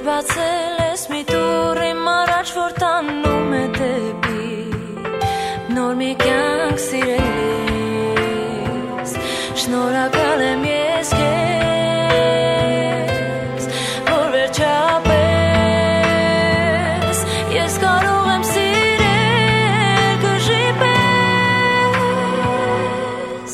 բացել ես մի դուռ իմ առաջ, որ տանում է դեպի նոր մի կյանք սիրելիս, շնորհակալ եմ ես քեզ, որ վերջապես ես կարող եմ սիրել գժի պես։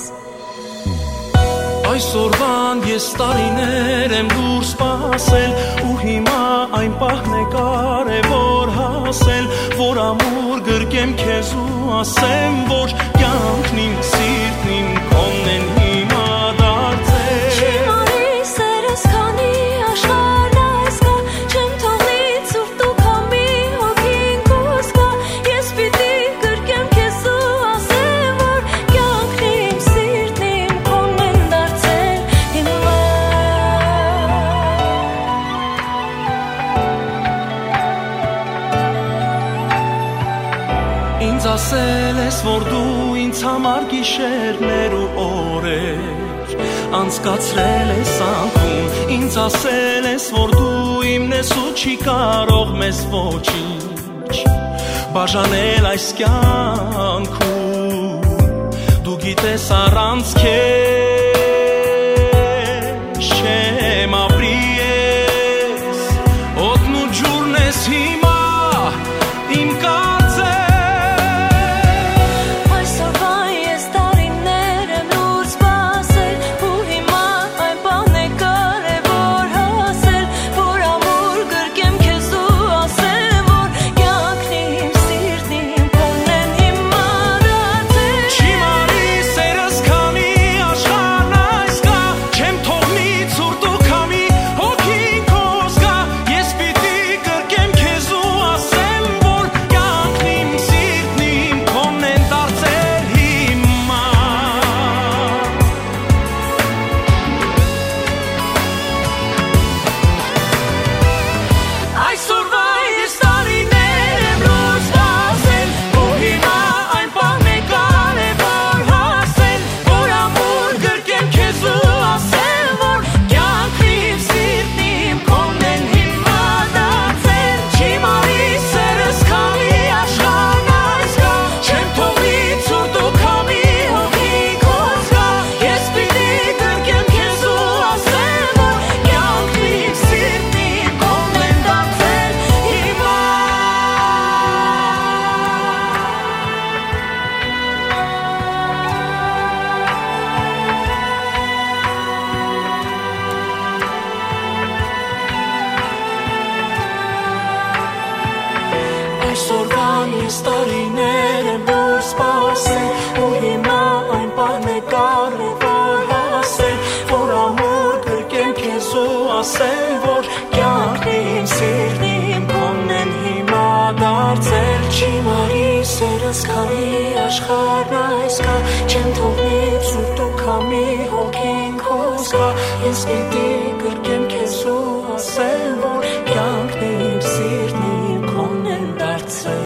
Այսօրվան ես տարիներ եմ դուր սպասել, ու հիմա այն պահն է կարևոր հասել, որ ամուր գրկեմ քեզ ու ասեմ, որ կյանքն իմ սիրտն իմ քոնն են հիմա դարձել։ Չիմարի սերս քանի աշխարհն այս կա, չեմ թողնի ցուրտ ու քամի հոգին քոս կա, ես պիտի գրկեմ քեզ ու ասեմ, որ կյանքն իմ սիրտն իմ քոնն են դարձել հիմա։ Ինձ ասել ես, որ դու ինձ համար գիշերներ ու օրեր անցկացրել ես անկում, ինձ ասել ես, որ դու իմն ես ու չի կարող մեզ ոչինչ բաժանել այս կյանքում, դու գիտես առանց քեզ չեմ ապրի ես, օդն ու ջուրն ես հիմա իմ Այսօրվան ես տարիներ եմ դուր սպասել, ու հիմա այն պահն է կարևոր հասել, որ ամուր գրկեմ քեզ ու ասեմ, որ կյանքն իմ սիրտն իմ քոնն են հիմա դարձել։ Չիմարի սերս քանի աշխարհն այս կա, չեմ թողնի ցուրտ ու քամի հոգին քոս կա, ես պիտի